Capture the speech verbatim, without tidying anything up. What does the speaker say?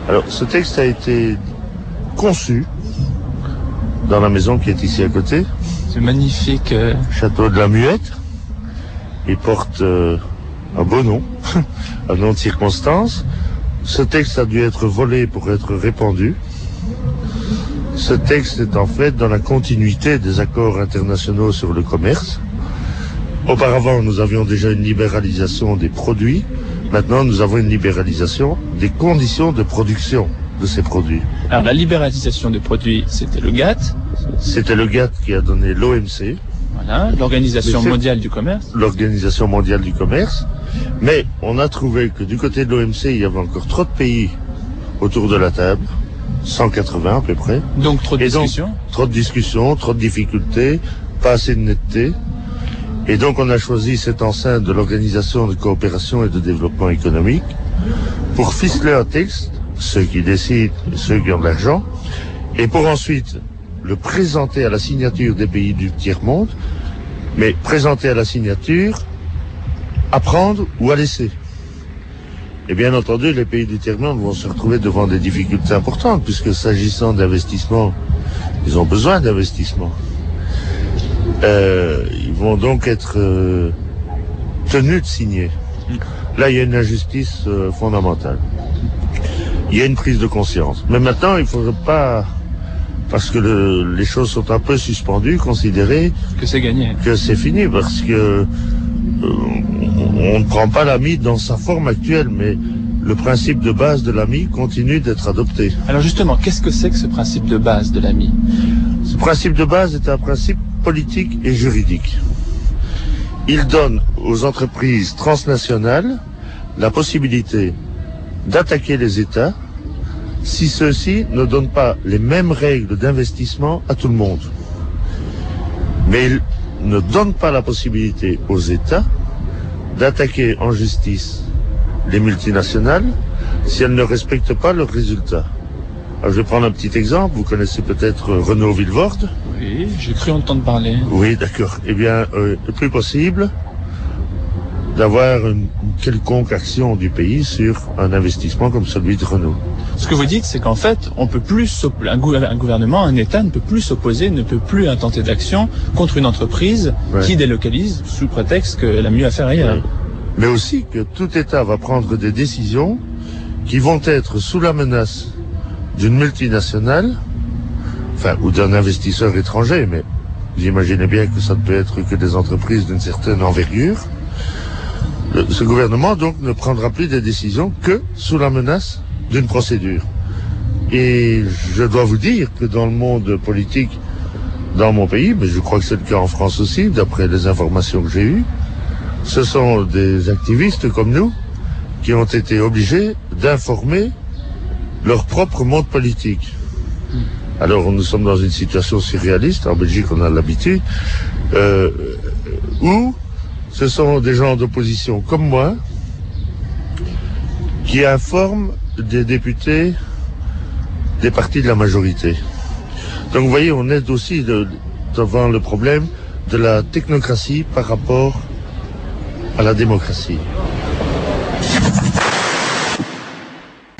Alors, ce texte a été conçu dans la maison qui est ici à côté. C'est magnifique. Euh... Château de la Muette. Il porte euh, un beau nom, un nom de circonstance. Ce texte a dû être volé pour être répandu. Ce texte est en fait dans la continuité des accords internationaux sur le commerce. Auparavant, nous avions déjà une libéralisation des produits. Maintenant, nous avons une libéralisation des conditions de production de ces produits. Alors, la libéralisation des produits, c'était le GATT. C'était le GATT qui a donné l'O M C. Voilà, l'Organisation mondiale du commerce. L'Organisation mondiale du commerce. Mais on a trouvé que du côté de l'O M C, il y avait encore trop de pays autour de la table. cent quatre-vingts à peu près. Donc trop de Et discussions donc, Trop de discussions, trop de difficultés, pas assez de netteté. Et donc on a choisi cette enceinte de l'Organisation de coopération et de développement économique pour ficeler un texte, ceux qui décident, ceux qui ont de l'argent, et pour ensuite le présenter à la signature des pays du tiers-monde, mais présenter à la signature, à prendre ou à laisser. Et bien entendu, les pays du tiers-monde vont se retrouver devant des difficultés importantes, puisque s'agissant d'investissement, ils ont besoin d'investissement. Euh, ils vont donc être euh, tenus de signer. Là, il y a une injustice euh, fondamentale. Il y a une prise de conscience. Mais maintenant, il ne faudrait pas, parce que le, les choses sont un peu suspendues, considérer que c'est gagné, que c'est fini, parce que euh, on ne prend pas l'A M I dans sa forme actuelle, mais le principe de base de l'A M I continue d'être adopté. Alors justement, qu'est-ce que c'est que ce principe de base de l'A M I? Ce principe de base est un principe politique et juridique. Il donne aux entreprises transnationales la possibilité d'attaquer les États si ceux-ci ne donnent pas les mêmes règles d'investissement à tout le monde. Mais il ne donne pas la possibilité aux États d'attaquer en justice les multinationales si elles ne respectent pas leurs résultats. Alors, je vais prendre un petit exemple. Vous connaissez peut-être Renault Vilvoorde. Oui, j'ai cru entendre parler. Oui, d'accord. Eh bien, euh, il n'est plus possible d'avoir une, une quelconque action du pays sur un investissement comme celui de Renault. Ce que vous dites, c'est qu'en fait, on peut plus un, gou un gouvernement, un État ne peut plus s'opposer, ne peut plus intenter d'action contre une entreprise ouais. qui délocalise sous prétexte qu'elle a mieux à faire ailleurs. Ouais. Mais aussi que tout État va prendre des décisions qui vont être sous la menace d'une multinationale, enfin, ou d'un investisseur étranger, mais vous imaginez bien que ça ne peut être que des entreprises d'une certaine envergure. Le, ce gouvernement, donc, ne prendra plus des décisions que sous la menace d'une procédure. Et je dois vous dire que dans le monde politique, dans mon pays, mais je crois que c'est le cas en France aussi, d'après les informations que j'ai eues, ce sont des activistes comme nous qui ont été obligés d'informer leur propre monde politique. Alors nous sommes dans une situation surréaliste, en Belgique on a l'habitude, euh, où ce sont des gens d'opposition comme moi qui informent des députés des partis de la majorité. Donc vous voyez, on est aussi de, devant le problème de la technocratie par rapport à la démocratie.